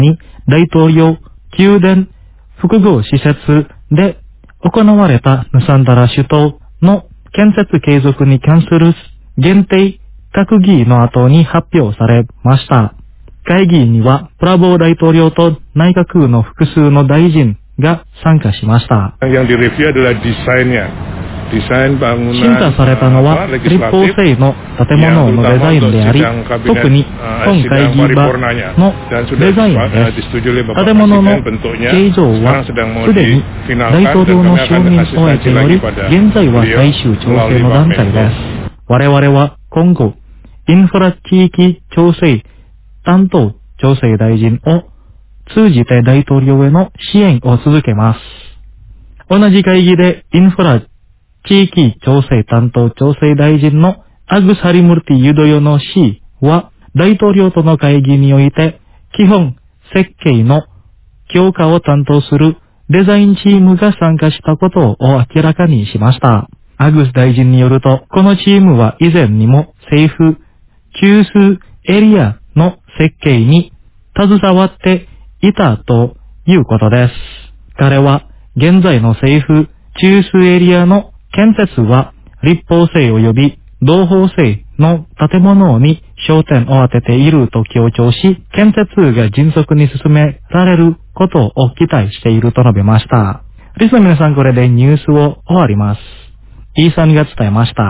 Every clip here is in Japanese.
に大統領宮殿複合施設で行われたヌサンダラ首都の建設継続に関する限定閣議の後に発表されました。会議にはプラボー大統領と内閣の複数の大臣が参加しました。 Yang direview adalah desainnya. Desain bangunan 審査されたのは立法制の建物のデザインであり、特に本会議場のデザインです。建物の形状はすでに大統領の承認を得ており、現在は最終調整の段階です。我々は今後、インフラ地域調整担当調整大臣を通じて大統領への支援を続けます。同じ会議でインフラ地域調整担当調整大臣のアグサリムルティ・ユドヨノ氏は大統領との会議において基本設計の強化を担当するデザインチームが参加したことを明らかにしました。アグス大臣によると、このチームは以前にも政府中枢エリアの設計に携わっていたということです。彼は現在の政府中枢エリアの建設は立法制及び同法制の建物に焦点を当てていると強調し、建設が迅速に進められることを期待していると述べました。リスの皆さん、これでニュースを終わります。イーサンが伝えました。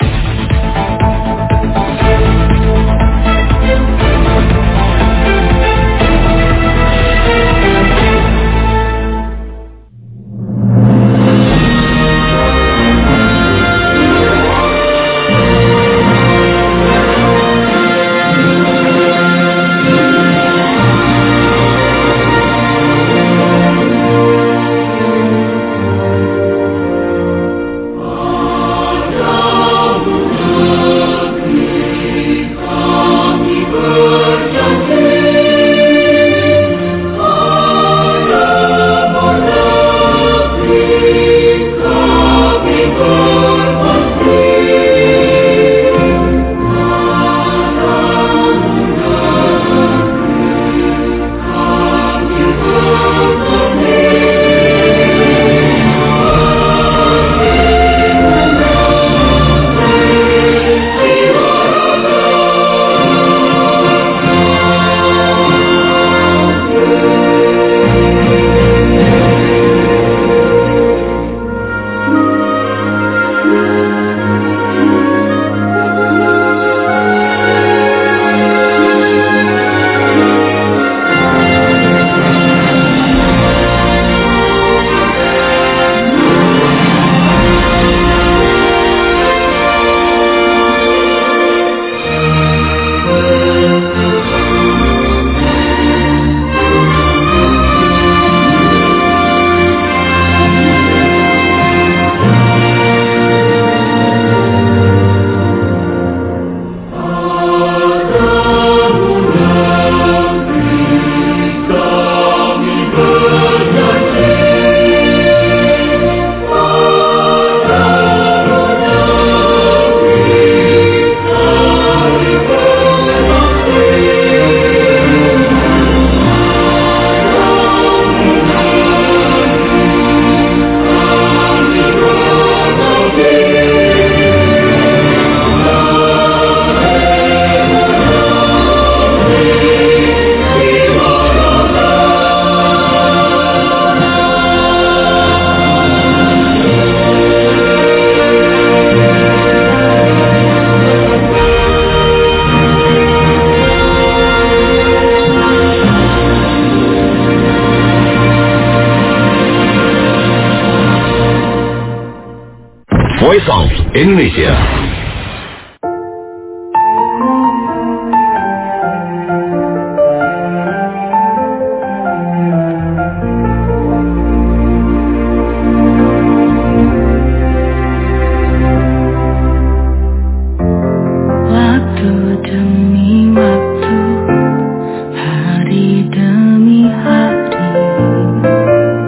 Voice of Indonesia.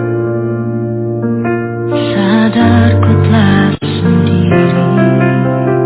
Sadarku telah sendiri.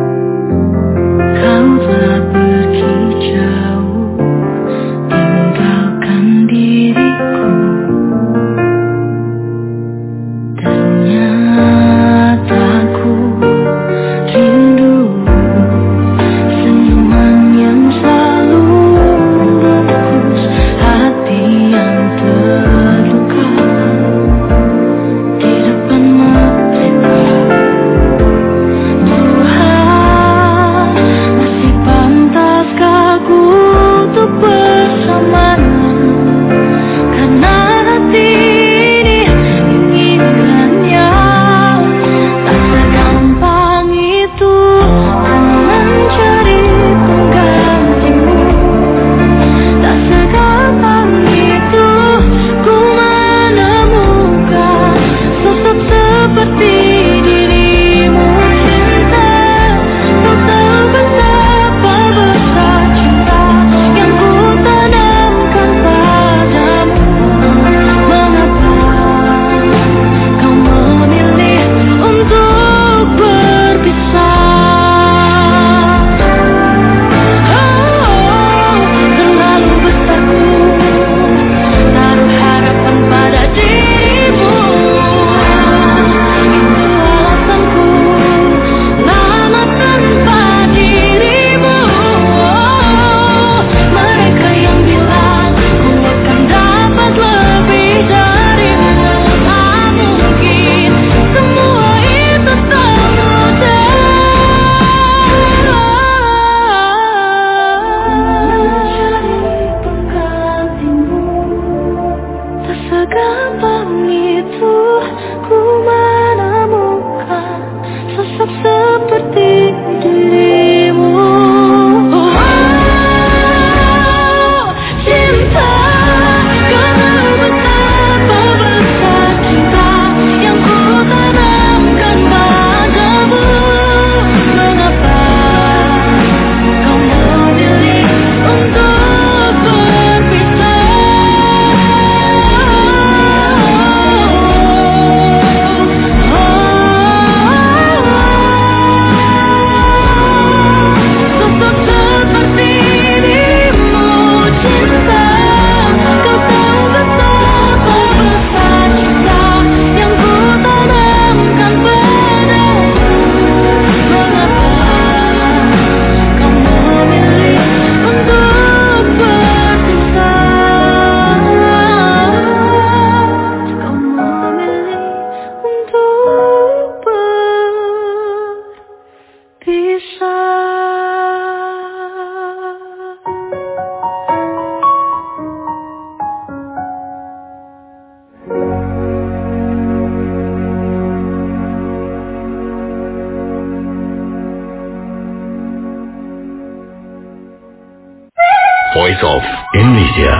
Voice of Indonesia.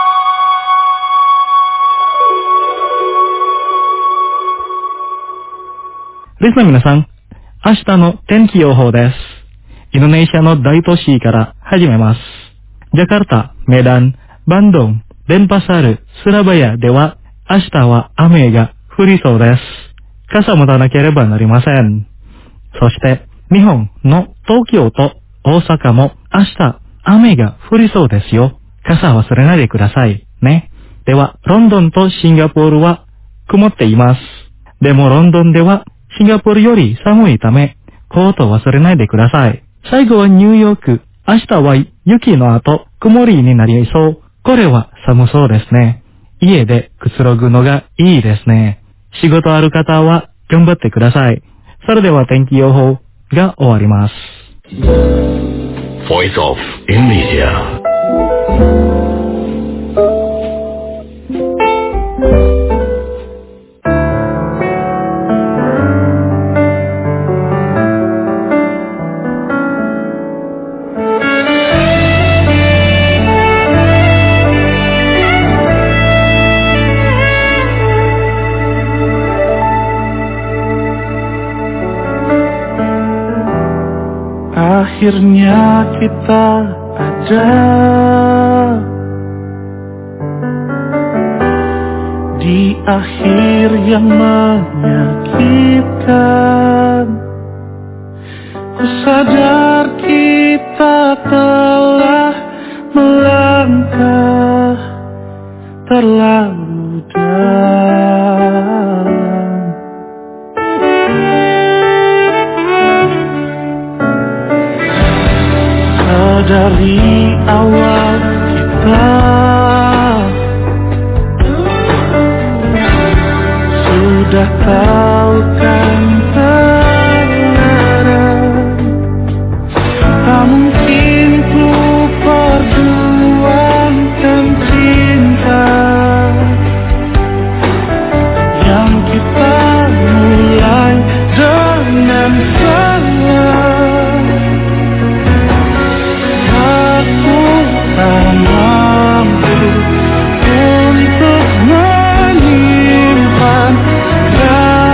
リスナーの皆さん、明日の天気予報です。インドネシアの大都市から始めます。ジャカルタ、メダン、バンドン、デンパサル、スラバヤでは明日は雨が降りそうです。傘を持たなければなりません。そして日本の東京と大阪も明日雨が降りそうですよ。傘を忘れないでくださいね。では、ロンドンとシンガポールは曇っています。でもロンドンではシンガポールより寒いため、コートを忘れないでください。最後はニューヨーク。明日は雪の後、曇りになりそう。これは寒そうですね。家でくつろぐのがいいですね。仕事ある方は頑張ってください。それでは天気予報が終わります。 Voice of Indonesia. Akhirnya kita ada di akhir yang menyakitkan. Ku sadar kita telah melangkah terlalu dalam. Dari awal kita sudah tahu kan terlarang. Tak mungkin ku perjuangkan cinta yang kita mulai dengan salah. Tak mampu untuk menyimpan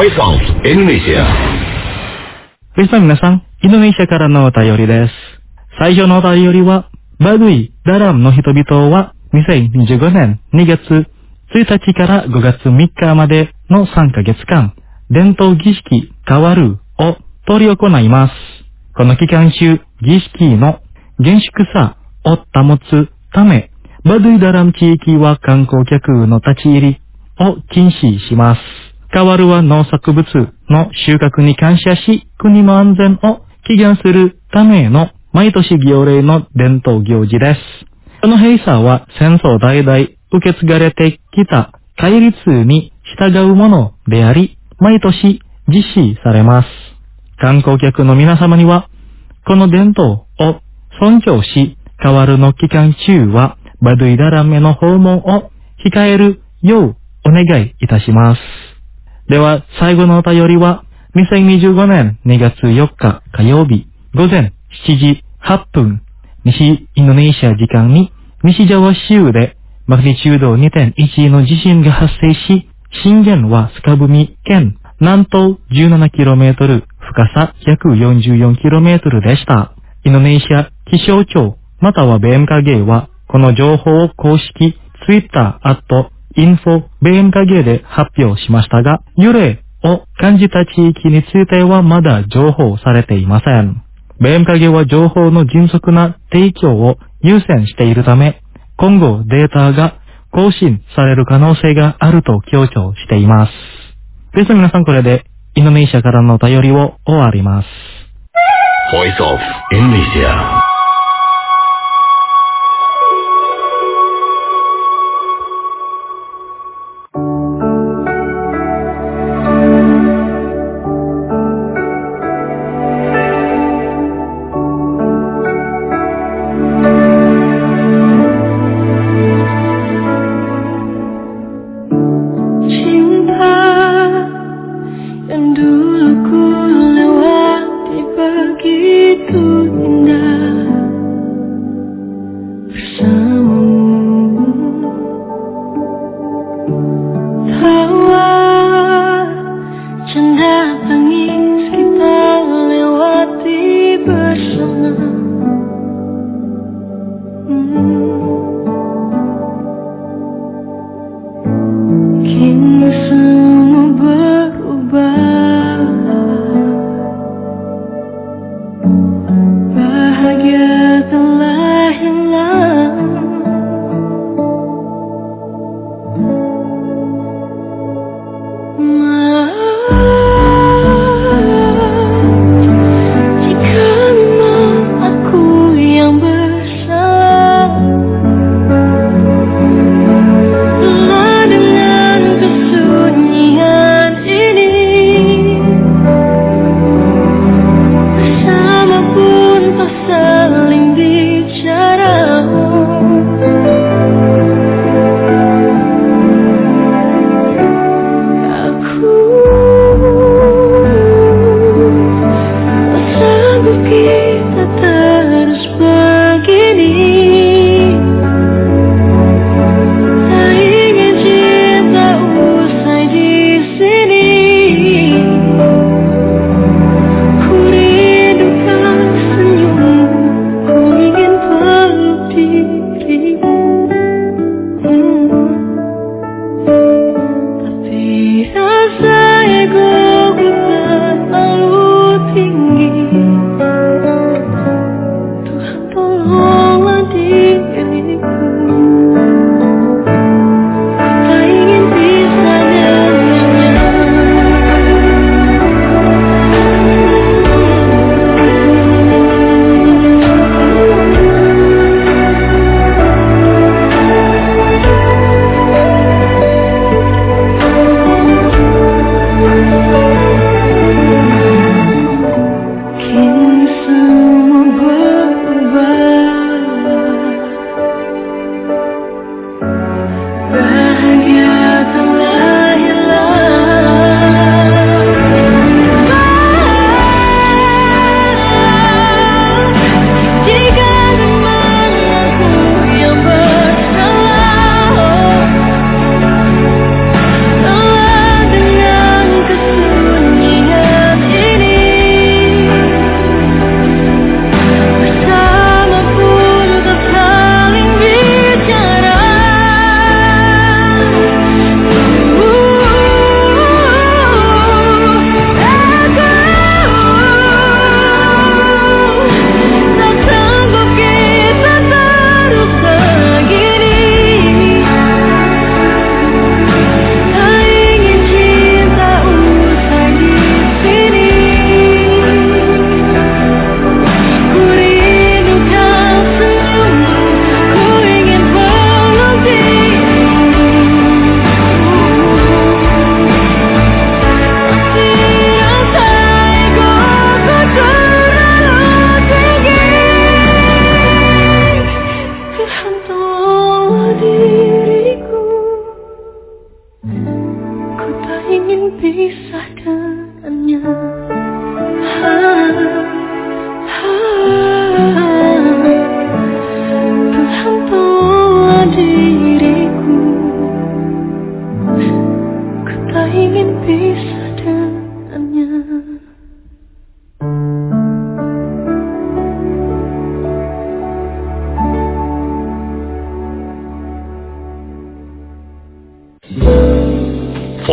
Voice of Indonesia。 リスナーの皆さん、インドネシアからのお便りです。最初のお便りは、バドゥイ・ダラムの人々は2025年2月1日から5月3日までの3ヶ月間、伝統儀式カワルを執り行います。この期間中、儀式の厳粛さを保つため、バドゥイ・ダラム地域は観光客の立ち入りを禁止します。カワルは農作物の収穫に感謝し、国の安全を祈願するための毎年行例の伝統行事です。この閉鎖は戦争代々受け継がれてきた戒律に従うものであり、毎年実施されます。観光客の皆様には、この伝統を尊重し、カワルの期間中はバドゥイ・ダラムへの訪問を控えるようお願いいたします。では、最後のお便りは、2025年2月4日火曜日午前7時8分、西インドネシア時間に西ジャワ州でマグニチュード 2.1 の地震が発生し、震源はスカブミ県南東 17km、深さ約 44km でした。インドネシア気象庁または BMKG はこの情報を公式 Twitter @info BMKG で発表しましたが、揺れを感じた地域についてはまだ情報されていません。BMKG は情報の迅速な提供を優先しているため、今後データが更新される可能性があると強調しています。ですので皆さん、これでインドネシアからのお便りを終わります。 Voice of Indonesia。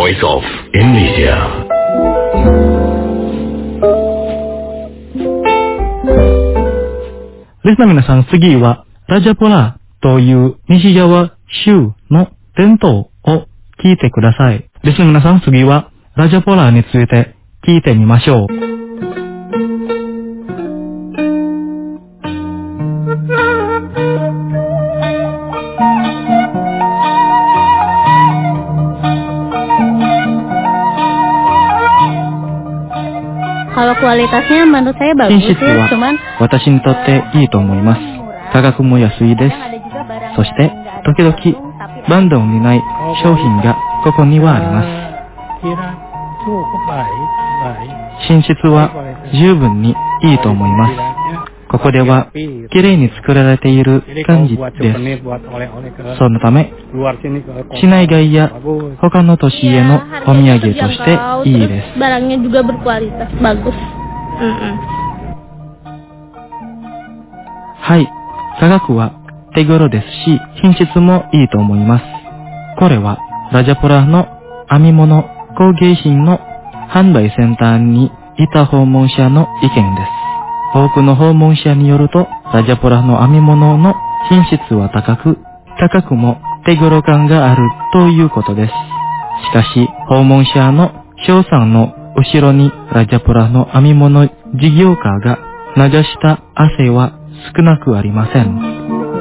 Voice of Indonesia. リスナー皆さん、次はラジャポラという西ジャワ州の伝統を聞いてください。リスナー皆さん、次はラジャポラについて聞いてみましょう。 Kalau kualitasnya menurut saya bagus ya, cuman 私にとっていいと思います。価格も安いです。そして時々バンドにない商品がここにはあります。品質は十分にいいと思います。ここではきれいに作られている感じです。そのため市内外や他の都市へのお土産としていいです。 barangnya juga berkualitas bagus. はい、価格は手頃ですし品質もいいと思います。これはラジャポラの編み物工芸品の販売センターにいた訪問者の意見です。多くの訪問者によると、ラジャポラの編み物の品質は高く、価格も手頃感があるということです。しかし、訪問者の賞賛の後ろにラジャポラの編み物事業家が流した汗は少なくありません。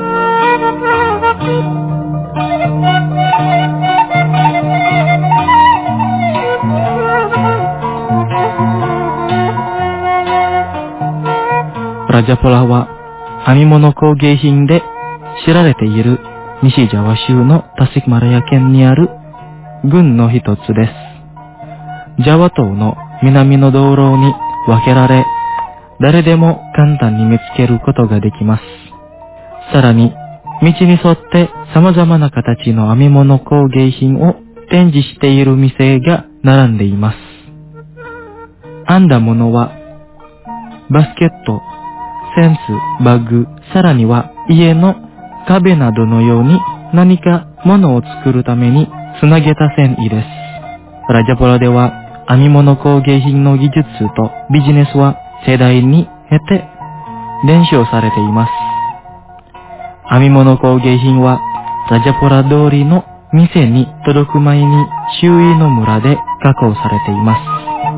ラジャポラは編み物工芸品で知られている西ジャワ州のタシクマラヤ県にある郡の一つです。ジャワ島の南の道路に分けられ、誰でも簡単に見つけることができます。さらに、道に沿って様々な形の編み物工芸品を展示している店が並んでいます。編んだものは、バスケット、センス、バッグ、さらには家の壁などのように何か物を作るためにつなげた繊維です。ラジャポラでは編み物工芸品の技術とビジネスは世代に経て伝承されています。編み物工芸品はラジャポラ通りの店に届く前に周囲の村で加工されています。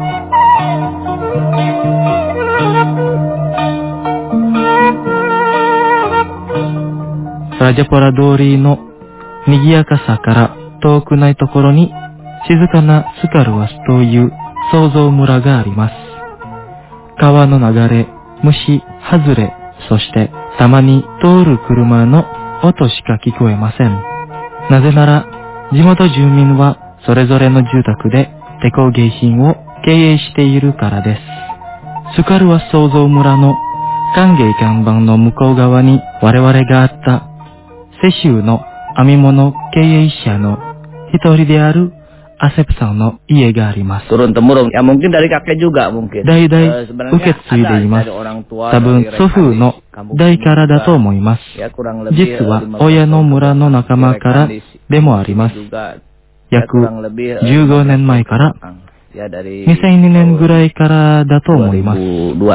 ラジャポラ通りの賑やかさから遠くないところに静かなスカルワスという創造村があります。川の流れ、虫、外れ、そしてたまに通る車の音しか聞こえません。なぜなら地元住民はそれぞれの住宅で手工芸品を経営しているからです。スカルワス創造村の歓迎看板の向こう側に我々があった世州の編み物経営者の一人であるアセプさんの家があります。 Turun-temurun, ya mungkin dari kakek juga mungkin. 代々受け継いでいます。多分祖父の代からだと思います。実は親の村の仲間からでもあります。約15年前から2002年ぐらいからだと思います。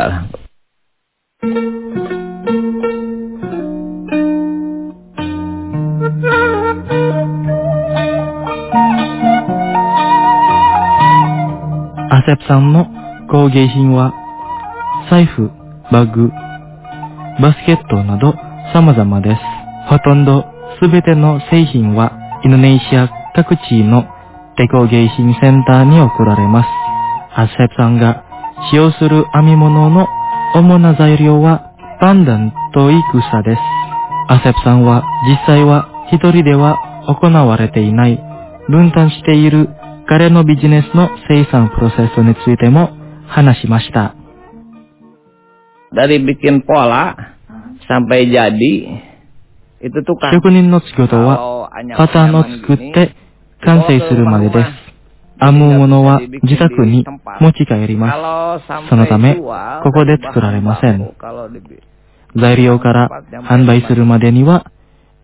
アセプさんの工芸品は財布、バッグ、バスケットなど様々です。ほとんどすべての製品はインドネシア各地の手工芸品センターに送られます。アセプさんが使用する編み物の主な材料はパンダンとイクサです。アセプさんは実際は一人では行われていない分担している彼のビジネスの生産プロセスについても話しました。 Dari bikin pola sampai jadi itu tuh kan 職人の仕事はパターンを作って完成するまでです。編むものは自宅に持ち帰ります。そのためここで作られません。材料から販売するまでには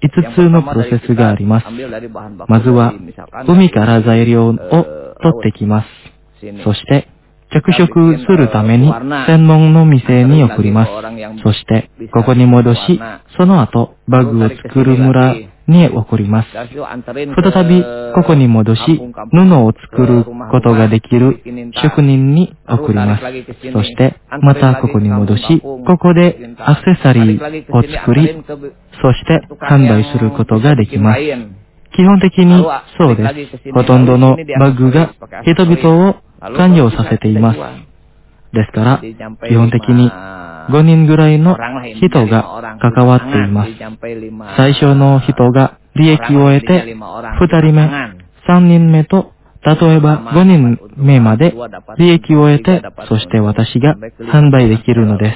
5つのプロセスがあります。まずは、海から材料を取ってきます。そして、着色するために専門の店に送ります。そして、ここに戻し、その後、バッグを作る村に送ります。再び、ここに戻し、布を作ることができる職人に送ります。そして、またここに戻し、ここでアクセサリーを作り、そして販売することができます。基本的にそうです。ほとんどのバッグが人々を関与させています。ですから、基本的に5人ぐらいの人が関わっています。最初の人が利益を得て、2人目、3人目と、例えば5人目まで利益を得て、そして私が販売できるのです。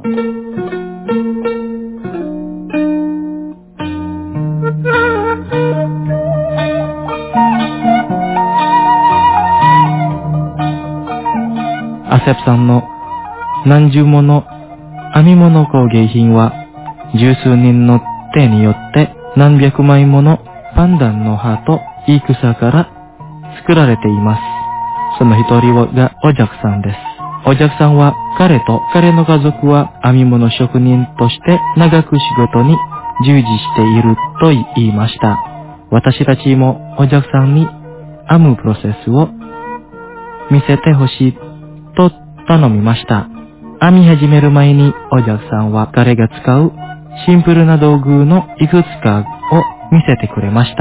アセプさんの何十もの編み物工芸品は十数人の手によって何百枚ものパンダンの葉といい草から作られています。その一人がおじゃくさんです。おじゃくさんは彼と彼の家族は編み物職人として長く仕事に従事していると言いました。私たちもおじゃくさんに編むプロセスを見せてほしいと頼みました。編み始める前におじゃくさんは彼が使うシンプルな道具のいくつかを見せてくれました。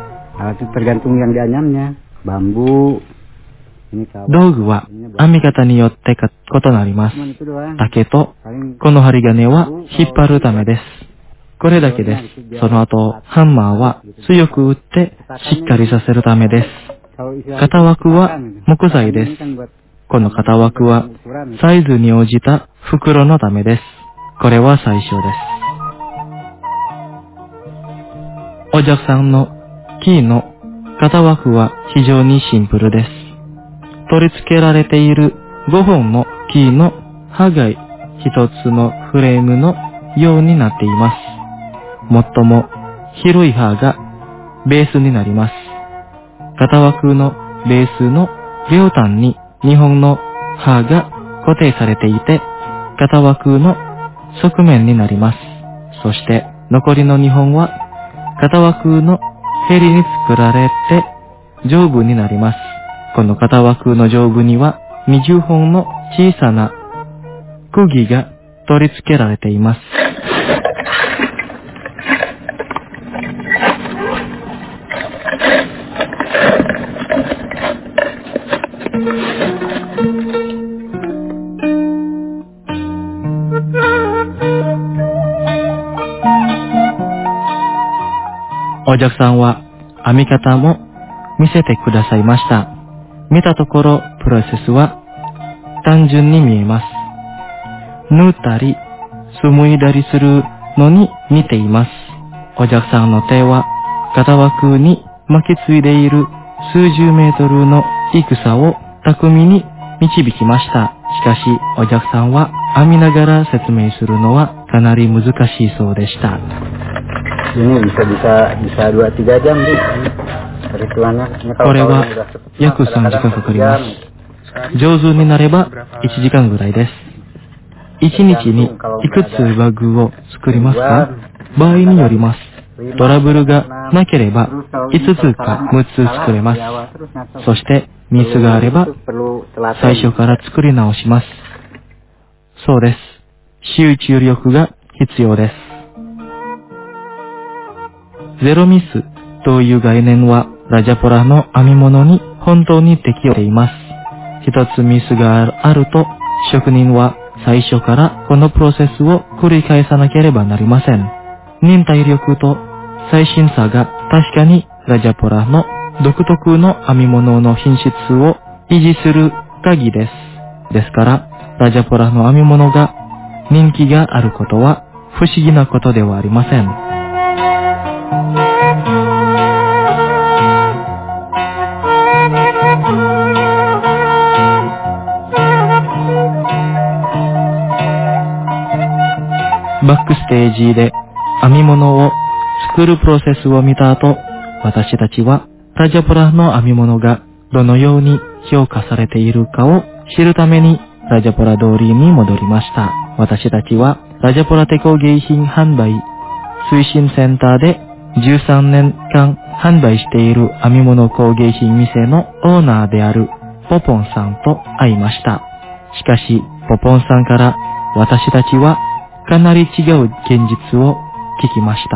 道具は編み方によって異なります。竹とこの針金は引っ張るためです。これだけです。その後、ハンマーは強く打ってしっかりさせるためです。型枠は木材です。この型枠はサイズに応じた袋のためです。これは最初です。おじゃくさんの木の型枠は非常にシンプルです。取り付けられている5本の木の刃が一つのフレームのようになっています。最も広い刃がベースになります。型枠のベースの両端に2本の刃が固定されていて、型枠の側面になります。そして残りの2本は型枠のヘリに作られて上部になります。この型枠の上部には20本の小さな釘が取り付けられています。おじゃくさんは編み方も見せてくださいました。見たところプロセスは単純に見えます。縫ったり紡いだりするのに似ています。おじゃくさんの手は型枠に巻きついでいる数十メートルのいくさを巧みに導きました。しかしおじゃくさんは編みながら説明するのはかなり難しいそうでした。 Ini bisa 2-3 jam sih. Dari celana. これは約3時間かかります。上手になれば1時間ぐらいです。1日にいくつバッグを作りますか？場合によります。トラブルがなければ5つか6つ作れます。そしてミスがあれば最初から作り直します。そうです。集中力が必要です。ゼロミスという概念はラジャポラの編み物に本当に適用しています。一つミスがあると職人は最初からこのプロセスを繰り返さなければなりません。忍耐力と最新さが確かにラジャポラの独特の編み物の品質を維持する鍵です。ですからラジャポラの編み物が人気があることは不思議なことではありません。バックステージで編み物を作るプロセスを見た後、私たちはラジャポラの編み物がどのように評価されているかを知るためにラジャポラ通りに戻りました。私たちはラジャポラ手工芸品販売推進センターで13年間販売している編み物工芸品店のオーナーであるポポンさんと会いました。しかし、ポポンさんから私たちはかなり違う現実を聞きました。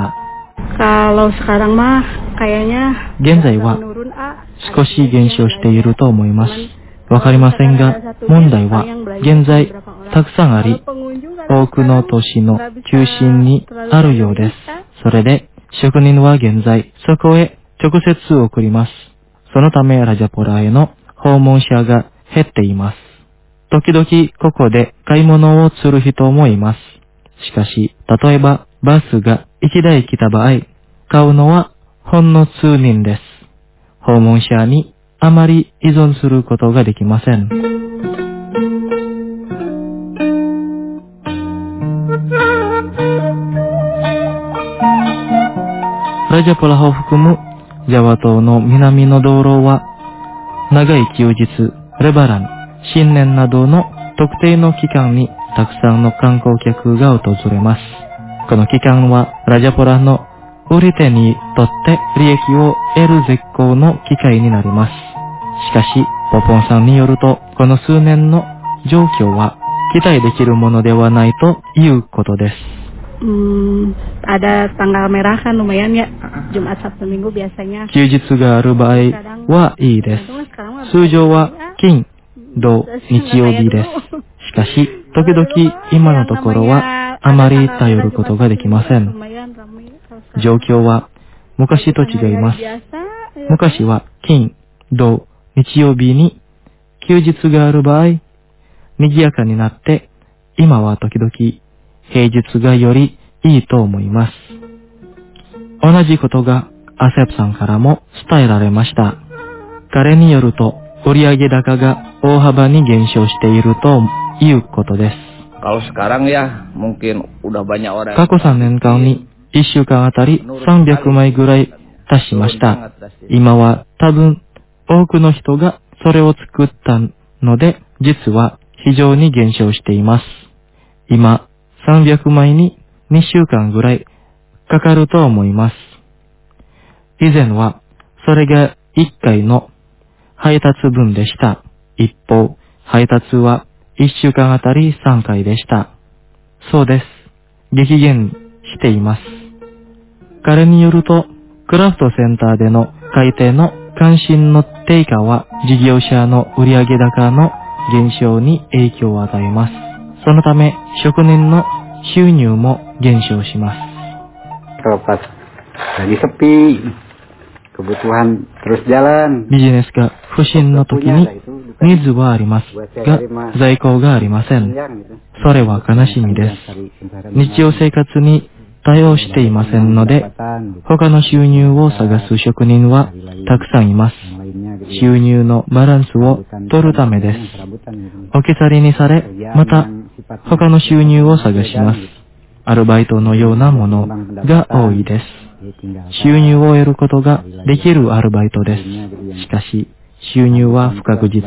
現在は少し減少していると思います。わかりませんが、問題は現在たくさんあり、多くの都市の中心にあるようです。それで、職人は現在そこへ直接送ります。そのためラジャポラへの訪問者が減っています。時々ここで買い物をする人もいます。しかし、例えばバスが1台来た場合、買うのはほんの数人です。訪問者にあまり依存することができません。ラジャポラを含むジャワ島の南の道路は、長い休日、レバラン、新年などの特定の期間にたくさんの観光客が訪れます。この期間はラジャポラの売り手にとって利益を得る絶好の機会になります。しかし、ポポンさんによると、この数年の状況は期待できるものではないということです。 ada tanggal merah kan lumayan ya, Jumat Sabtu Minggu biasanya. 休日がある場合はいいです。通常は金、土、日曜日です。しかし、時々今のところはあまり頼ることができません。状況は昔と違います。昔は金、土、日曜日に休日がある場合、賑やかになって、今は時々平日がよりいいと思います。同じことがアセプさんからも伝えられました。彼によると、売上高が大幅に減少しているということです。過去3年間に1週間あたり300枚ぐらい達しました。今は多分多くの人がそれを作ったので、実は非常に減少しています。今、300枚に2週間ぐらいかかると思います。以前はそれが1回の配達分でした。一方、配達は1週間あたり3回でした。そうです。激減しています。彼によると、クラフトセンターでの買い手の関心の低下は事業者の売上高の減少に影響を与えます。そのため、職人の収入も減少します。 Kalau pas lagi sepi, kebutuhan terus jalan. ビジネスが不振の時にニーズはありますが、在庫がありません。それは悲しみです。日常生活に対応していませんので、他の収入を探す職人はたくさんいます。収入のバランスを取るためです。置き去りにされ、また他の収入を探します。アルバイトのようなものが多いです。収入を得ることができるアルバイトです。しかし、収入は不確実です。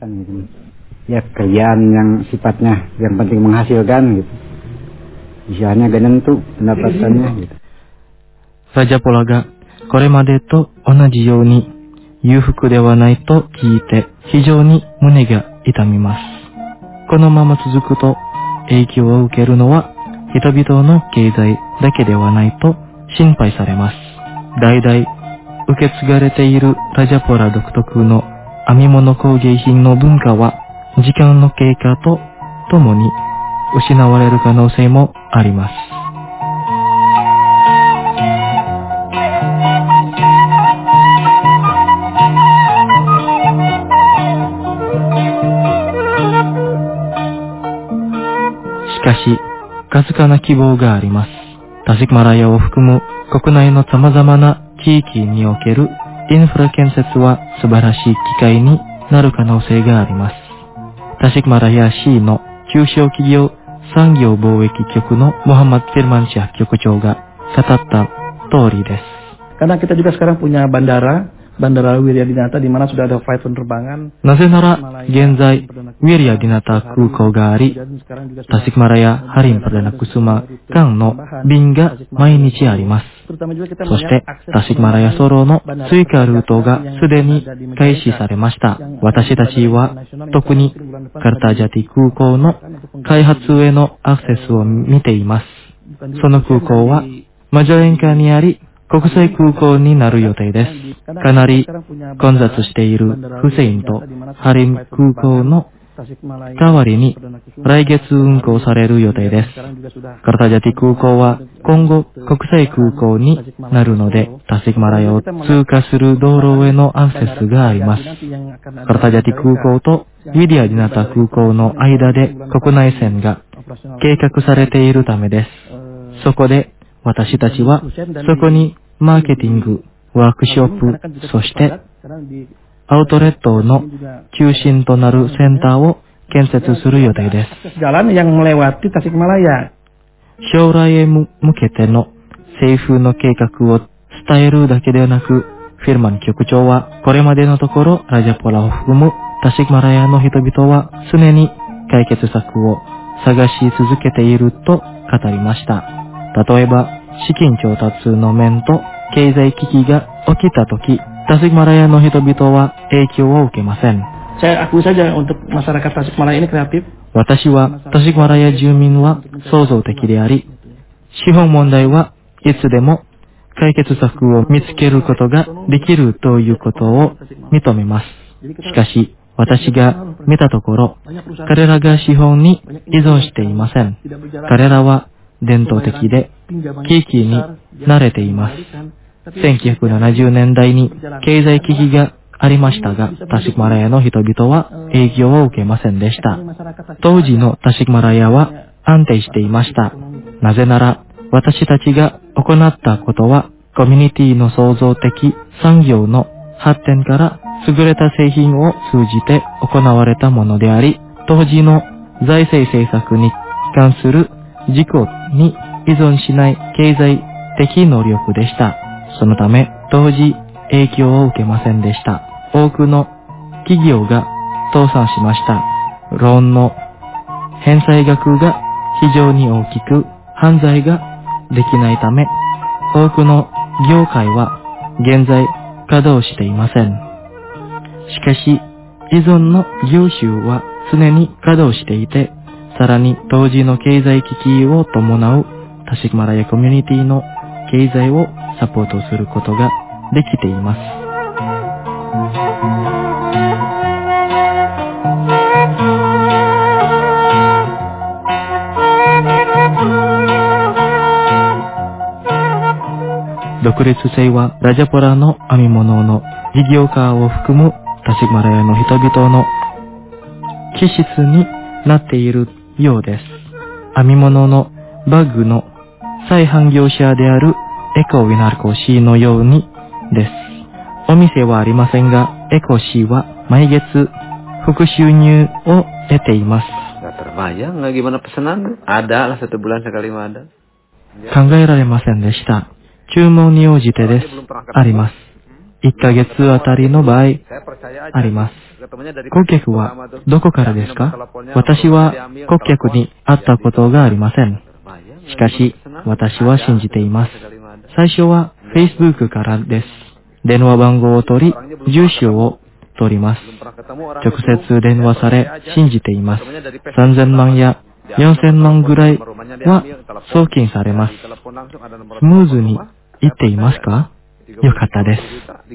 Ya, kerjaan yang sifatnya yang penting menghasilkan gitu. Istilahnya ganang tuh pendapatannya gitu. ラジャポラがこれまでと同じように裕福ではないと聞いて非常に胸が痛みます。このまま続くと影響を受けるのは人々の経済だけではないと心配されます。代々受け継がれているラジャポラ独特の編み物工芸品の文化は時間の経過とともに失われる可能性もあります。しかし、かすかな希望があります。タシクマラヤを含む国内の様々な地域におけるインフラ建設は素晴らしい機会になる可能性があります。タシクマラヤ市の中小企業産業貿易局のモハマッド・フィルマンシャ局長が語った通りです。 Karena kita juga sekarang punya Bandara Wiryadinata di mana sudah ada flight penerbangan. なぜなら、現在、ウィリアディナタ空港があり、タシクマラヤハリンパルナクスマ間の便が毎日あります。そして、タシクマラヤソロの追加ルートがすでに開始されました。私たちは、特にカルタジャティ空港の開発へのアクセスを見ています。その空港は、マジョレンカにあり、国際空港になる予定です。かなり混雑しているフセインとハリン空港の代わりに来月運航される予定です。カルタジャティ空港は今後国際空港になるので、タシクマラヤを通過する道路へのアクセスがあります。カルタジャティ空港とウィリアディナタ空港の間で国内線が計画されているためです。そこで私たちはそこにマーケティング、ワークショップ、そしてアウトレットの中心となるセンターを建設する予定です。将来へ向けての政府の計画を伝えるだけではなく、フィルマン局長はこれまでのところラジャポラを含むタシクマラヤの人々は常に解決策を探し続けていると語りました。例えば、資金調達の面と経済危機が起きたとき、タシクマラヤの人々は影響を受けません。私はタシクマラヤ住民は創造的であり、資本問題はいつでも解決策を見つけることができるということを認めます。しかし、私が見たところ、彼らが資本に依存していません。彼らは伝統的で危機に慣れています。1970年代に経済危機がありましたが、タシクマラヤの人々は影響を受けませんでした。当時のタシクマラヤは安定していました。なぜなら、私たちが行ったことは、コミュニティの創造的産業の発展から優れた製品を通じて行われたものであり、当時の財政政策に関する自己に依存しない経済的能力でした。そのため、当時影響を受けませんでした。多くの企業が倒産しました。ローンの返済額が非常に大きく、犯罪ができないため、多くの業界は現在稼働していません。しかし、依存の業種は常に稼働していて、さらに当時の経済危機を伴うタシクマラヤコミュニティの経済をサポートすることができています。独立性はラジャポラの編み物の事業家を含むタシクマラヤの人々の気質になっているようです。編み物のバッグの再販業者であるエコウィナルコシーのようにです。お店はありませんが、エコシーは毎月副収入を得ています。考えられませんでした。注文に応じてです。あります。1ヶ月あたりの場合、あります。顧客はどこからですか？私は顧客に会ったことがありません。しかし、私は信じています。最初は Facebook からです。電話番号を取り、住所を取ります。直接電話され、信じています。3000万や4000万ぐらいは送金されます。スムーズにいっていますか？よかったです。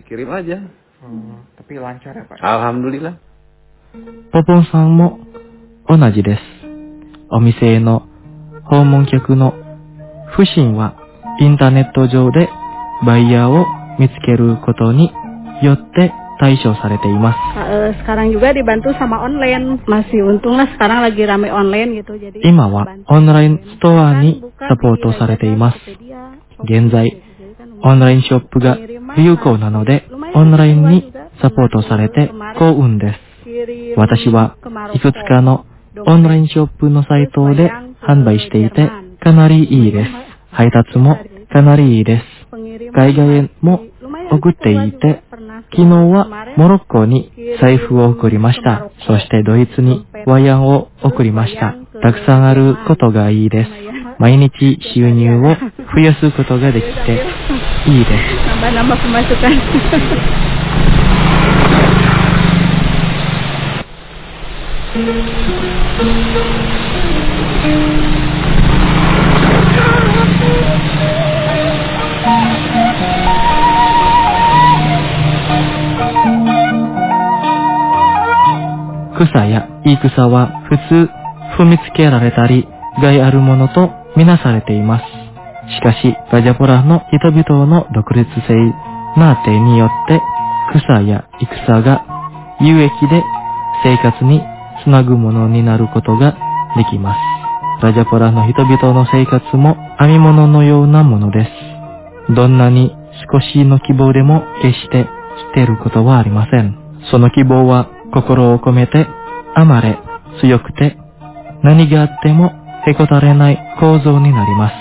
Alhamdulillah。 ポポンさんも同じです。お店への訪問客の不信はインターネット上でバイヤーを見つけることによって対処されています。 Sekarang juga dibantu sama online. Masih untung lah sekarang lagi rame online gitu. Jadi 今はオンラインストアにサポートされています。現在、オンラインショップが有効なので、オンラインにサポートされて幸運です。私はいくつかのオンラインショップのサイトで販売していて、かなりいいです。配達もかなりいいです。 海外へも送っていて、昨日はモロッコに財布を送りました。そしてドイツにワイヤンを送りました。たくさんあることがいいです。毎日収入を増やすことができていいです。 Nambah-nambah pemasukan. Kusaやいい草は普通踏みつけられたり害あるものとみなされています。しかしラジャポラの人々の独立性な手によって草やい草が有益で生活につなぐものになることができます。ラジャポラの人々の生活も編み物のようなものです。どんなに少しの希望でも決して捨てることはありません。その希望は心を込めて甘れ強くて何があってもへこたれない構造になります。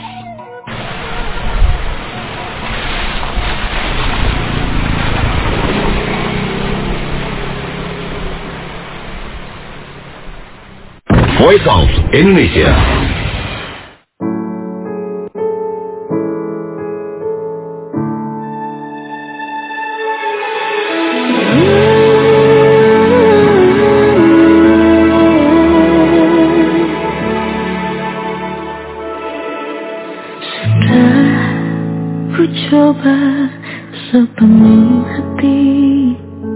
Voice of Indonesia. Ku coba sepenuh hati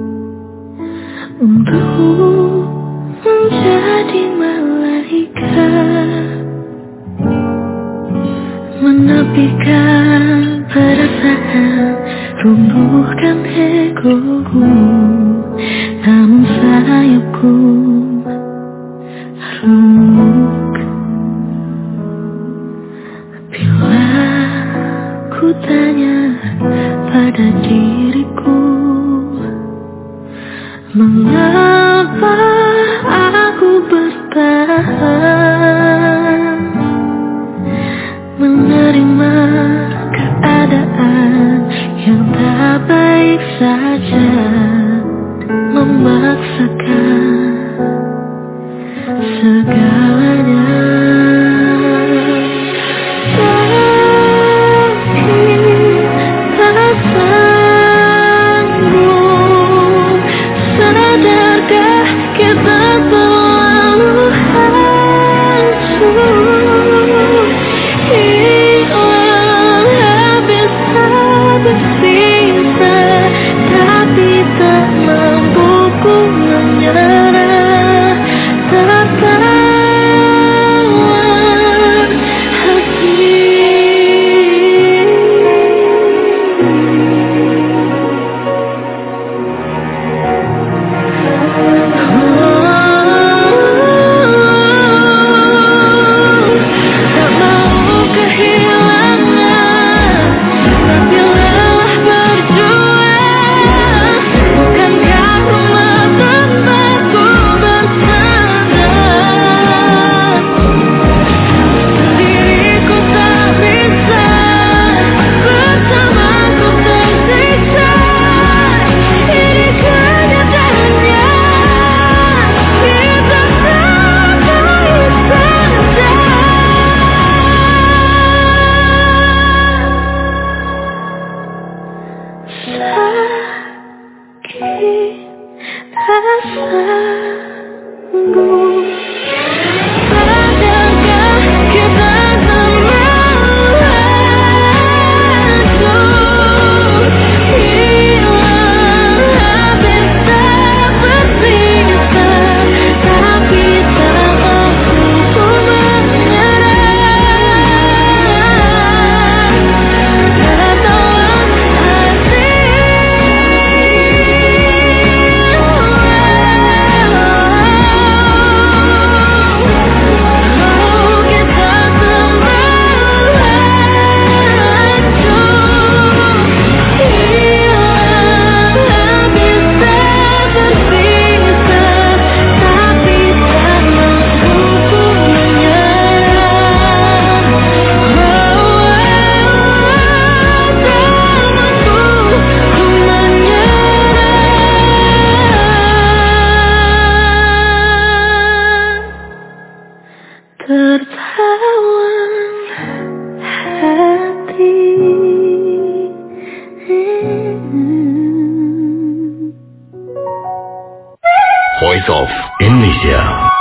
untuk menjadi malaikat, menepikan perasaan, rumbuhkan egoku, namun sayapku remuk. Bila ku tanya pada diriku, mengapa aku bertahan menerima keadaan yang tak baik saja, memaksakan segalanya. Sadarkah kita Voice of Indonesia.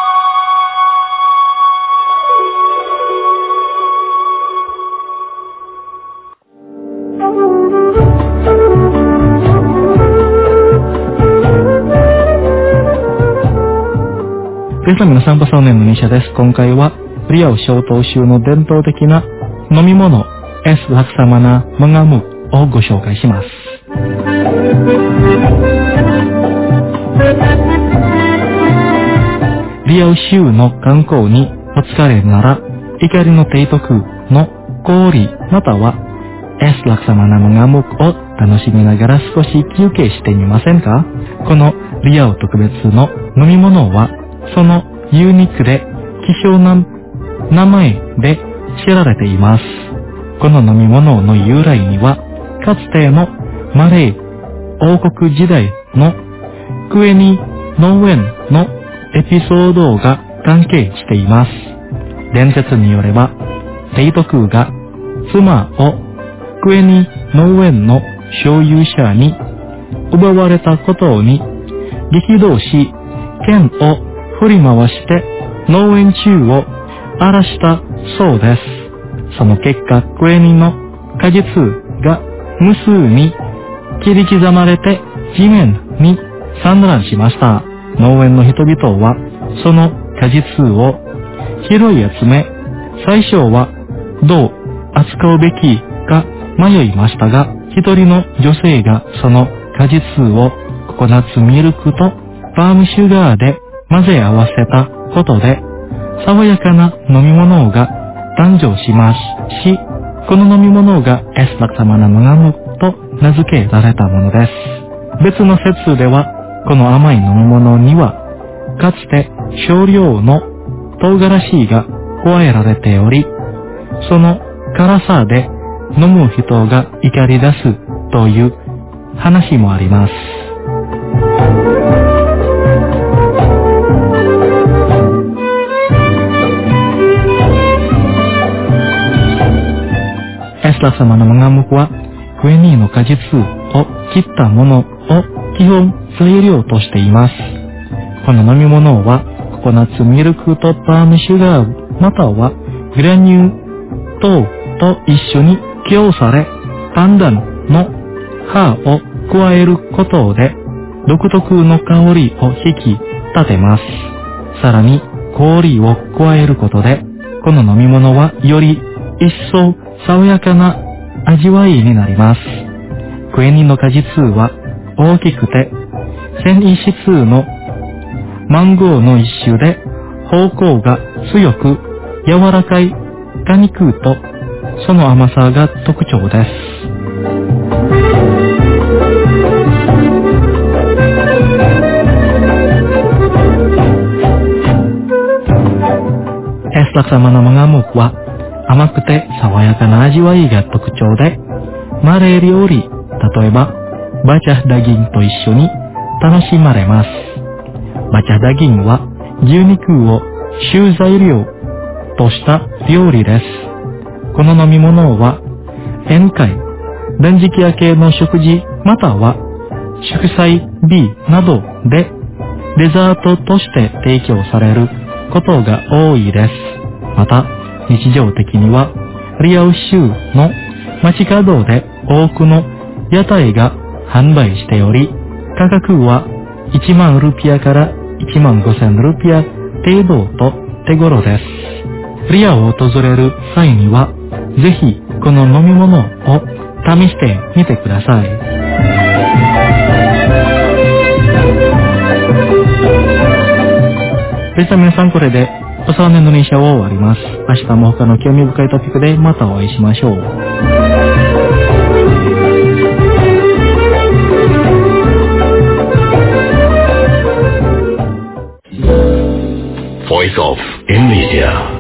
皆さん、パソネーム西田です。今回はリアオ小島州の伝統的な飲み物エス・ラクサマナ・マガムをご紹介します。リアオ州の観光にお疲れなら、怒りの提督の氷またはエス・ラクサマナ・マガムを楽しみながら少し休憩してみませんか？このリアオ特別の飲み物はそのユニークで希少な名前で知られています。この飲み物の由来には、かつてのマレー王国時代のクエニ農園のエピソードが関係しています。伝説によれば、提督が妻をクエニ農園の所有者に奪われたことに激動し、剣を振り回して農園中を荒らしたそうです。その結果、クエニの果実が無数に切り刻まれて地面に散乱しました。農園の人々はその果実を拾い集め、最初はどう扱うべきか迷いましたが、一人の女性がその果実をココナッツミルクとパームシュガーで混ぜ合わせたことで爽やかな飲み物が誕生しまし、この飲み物がエス・ラクサマナ・マガムと名付けられたものです。別の説では、この甘い飲み物にはかつて少量の唐辛子が加えられており、その辛さで飲む人が怒り出すという話もあります。エス・ラクサマナ・マガムはクエニーの果実を切ったものを基本材料としています。この飲み物はココナッツミルクとパームシュガーまたはグラニュー糖と一緒に供され、パンダンの葉を加えることで独特の香りを引き立てます。さらに氷を加えることで、この飲み物はより一層爽やかな味わいになります。クエニの果実は大きくて繊維質のマンゴーの一種で、芳香が強く柔らかい果肉とその甘さが特徴です。エス・ラクサマナ・マガムは甘くて爽やかな味わいが特徴で、マレー料理、例えばバチャダギンと一緒に楽しまれます。バチャダギンは牛肉を主材料とした料理です。この飲み物は宴会、断食明けの食事または祝祭日などでデザートとして提供されることが多いです。また日常的にはリアウ州の街角で多くの屋台が販売しており、価格は1万ルピアから1万5000ルピア程度と手頃です。リアを訪れる際にはぜひこの飲み物を試してみてください。では皆さん、これでおさわねのニシャを終わります。明日も他の興味深いトピックでまたお会いしましょう。 Voice of Indonesia。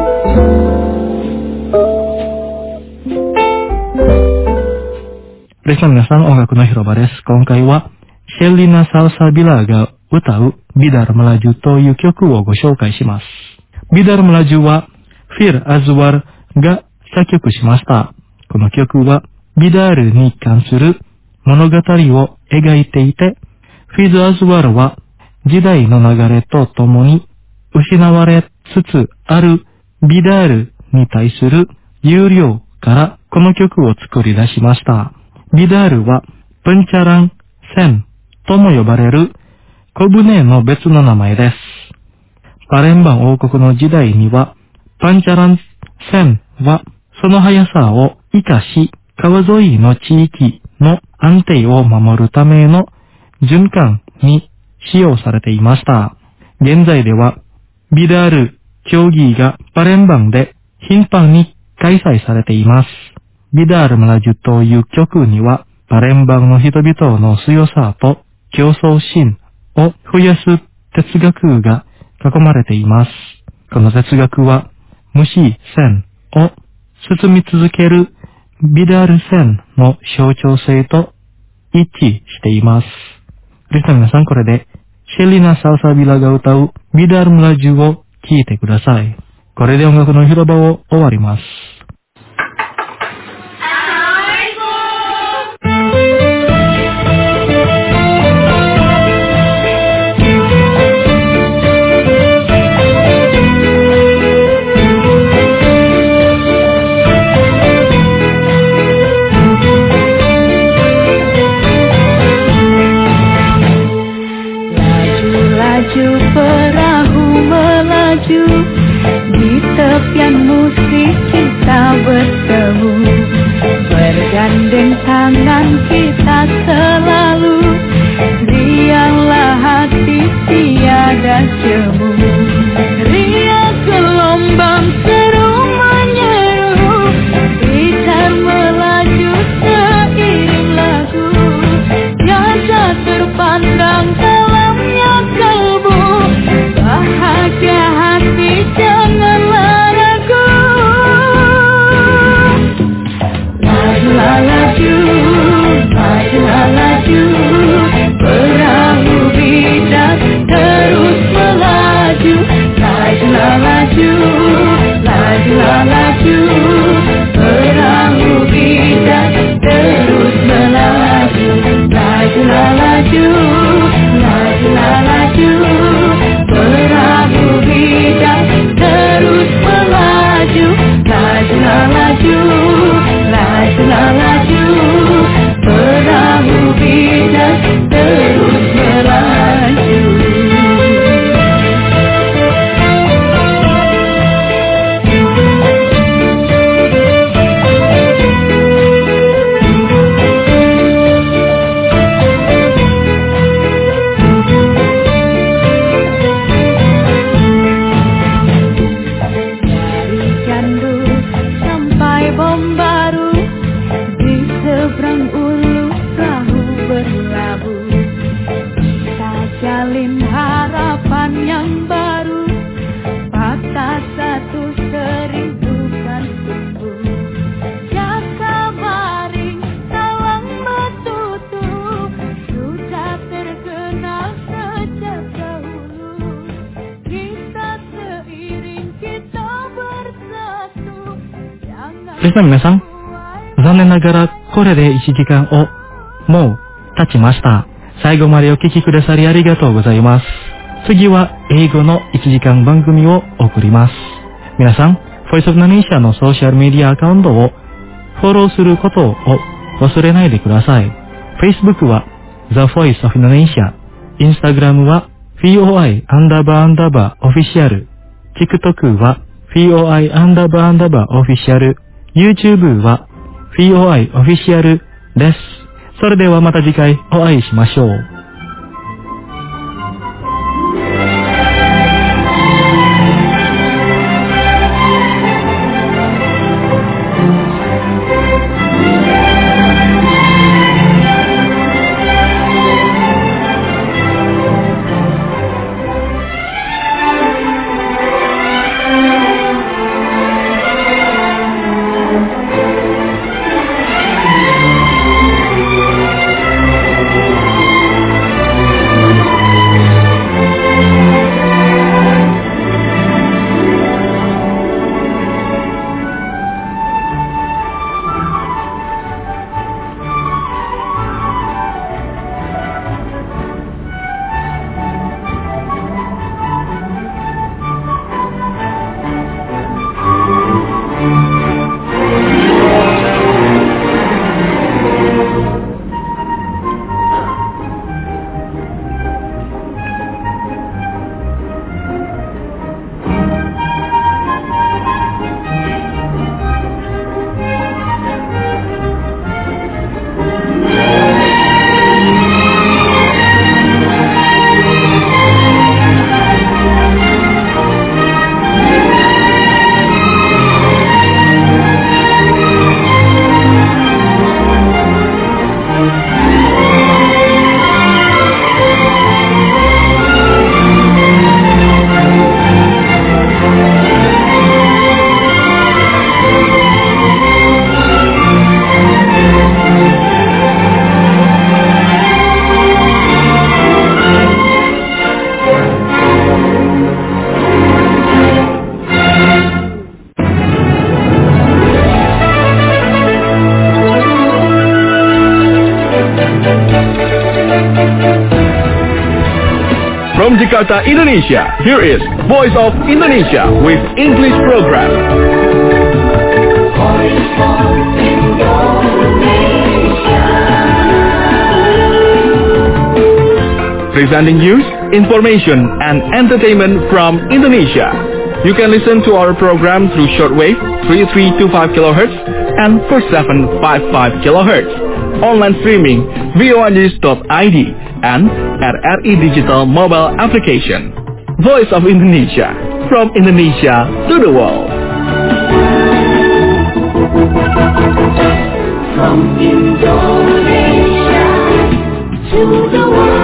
レスの皆さん、音楽の広場です。今回はシェリナ・サウサビラが歌うビダル・マラジュという曲をご紹介します。ビダル・マラジュはフィル・アズワルが作曲しました。この曲はビダールに関する物語を描いていて、フィズ・アズワルは時代の流れとともに失われつつあるビダールに対する憂慮からこの曲を作り出しました。ビダールはパンチャラン船とも呼ばれる小舟の別の名前です。パレンバン王国の時代にはパンチャラン船はその速さを生かし川沿いの地域の安定を守るための循環に使用されていました。現在ではビダール競技がパレンバンで頻繁に開催されています。ビダール・マラジュという曲にはパレンバンの人々の強さと競争心を増やす哲学が囲まれています。この哲学は無視線を進み続けるビダール線の象徴性と一致しています。リスナーの皆さん、これでシェリナ・サウサビラが歌うビダール・マラジュを聴いてください。これで音楽の広場を終わります。 Di tepian musik kita bertemu, bergandeng tangan kita selalu, rianglah hati tiada jemu, riang gelombang seru menyeru, gitar melaju seiring lagu, tiada terpandang dalamnya kalbu, bahagia hati janganlah ragu. Lajulah laju, majulah laju, perahu bidak terus melaju. Lajulah laju, lajulah laju, perahu bidak terus melaju. Lajulah laju, lajulah laju, perahu bidak terus melaju. Lajulah laju, lajulah laju, perahu bidak terus melaju. ですね、皆さん、残念ながらこれで1時間をもう経ちました。最後までお聞きくださりありがとうございます。次は英語の1時間番組を送ります。皆さん、Voice of Indonesia のソーシャルメディアアカウントをフォローすることを忘れないでください。Facebook は The Voice of Indonesia、Instagram は FOI__official、TikTok は FOI__official、YouTube は FOI オフィシャルです。それではまた次回お会いしましょう。 From Jakarta, Indonesia, here is Voice of Indonesia with English program. Voice of Indonesia. Presenting news, information, and entertainment from Indonesia. You can listen to our program through shortwave 3325 kHz and 4755 kHz. Online streaming voanews.id and at RI Digital mobile application. Voice of Indonesia, from Indonesia to the world. From Indonesia to the world.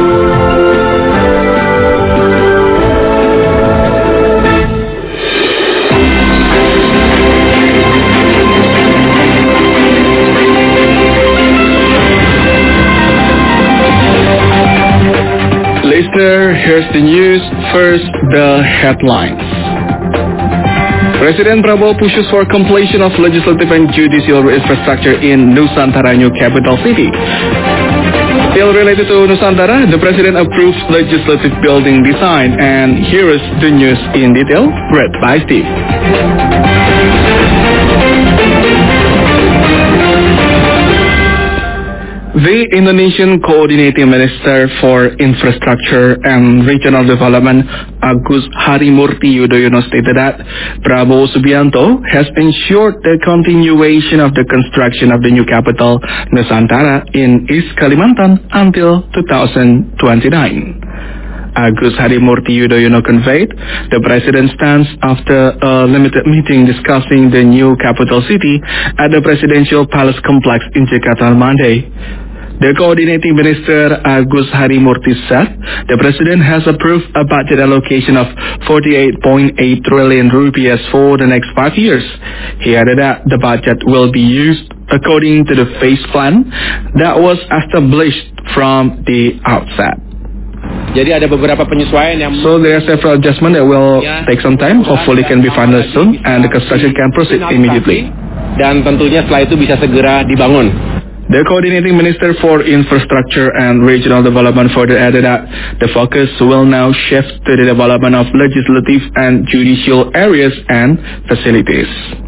Listener, here's the news. First, the headlines. President Prabowo pushes for completion of legislative and judicial infrastructure in Nusantara new capital city. Still related to Nusantara, the President approves legislative building design, and here is the news in detail, read by Steve. The Indonesian Coordinating Minister for Infrastructure and Regional Development, Agus Harimurti Yudhoyono, stated that Prabowo Subianto has ensured the continuation of the construction of the new capital, Nusantara, in East Kalimantan until 2029. Agus Harimurti Yudhoyono conveyed the president's stance after a limited meeting discussing the new capital city at the Presidential Palace Complex in Jakarta on Monday. The coordinating minister, Agus Harimurti, said the president has approved a budget allocation of 48.8 trillion rupiah for the next 5 years. He added that the budget will be used according to the phase plan that was established from the outset. Jadi ada beberapa penyesuaian yang So there are several adjustments that will take some time. Hopefully can be finalized soon and the construction can proceed immediately. Dan tentunya setelah itu bisa segera dibangun. The coordinating minister for infrastructure and regional development further added that the focus will now shift to the development of legislative and judicial areas and facilities.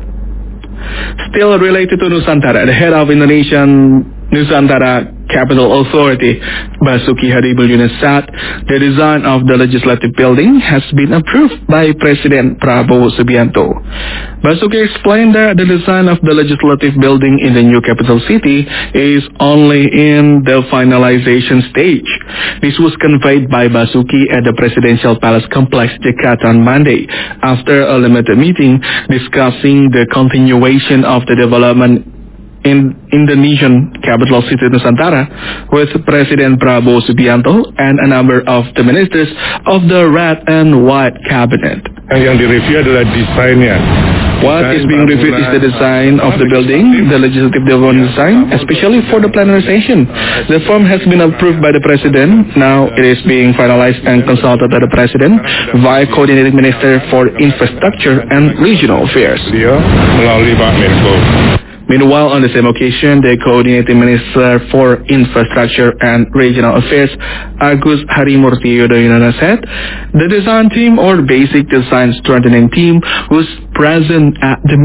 Still related to Nusantara, the head of Indonesian Nusantara Capital Authority, Basuki Hadimulyono, said the design of the legislative building has been approved by President Prabowo Subianto. Basuki explained that the design of the legislative building in the new capital city is only in the finalization stage. This was conveyed by Basuki at the Presidential Palace Complex, Jakarta on Monday, after a limited meeting discussing the continuation of the development in Indonesian capital city Nusantara with President Prabowo Subianto and a number of the ministers of the Red and White Cabinet. Yang direview adalah desainnya. What is being reviewed is the design of the building, the legislative development design, especially for the plenary session. The form has been approved by the President. Now it is being finalized and consulted by the President via Coordinating Minister for Infrastructure and Regional Affairs. Melalui Pak Menko. Meanwhile, on the same occasion, the Coordinating Minister for Infrastructure and Regional Affairs, Agus Harimurti Yudhoyono, said the design team or basic design strengthening team was present at the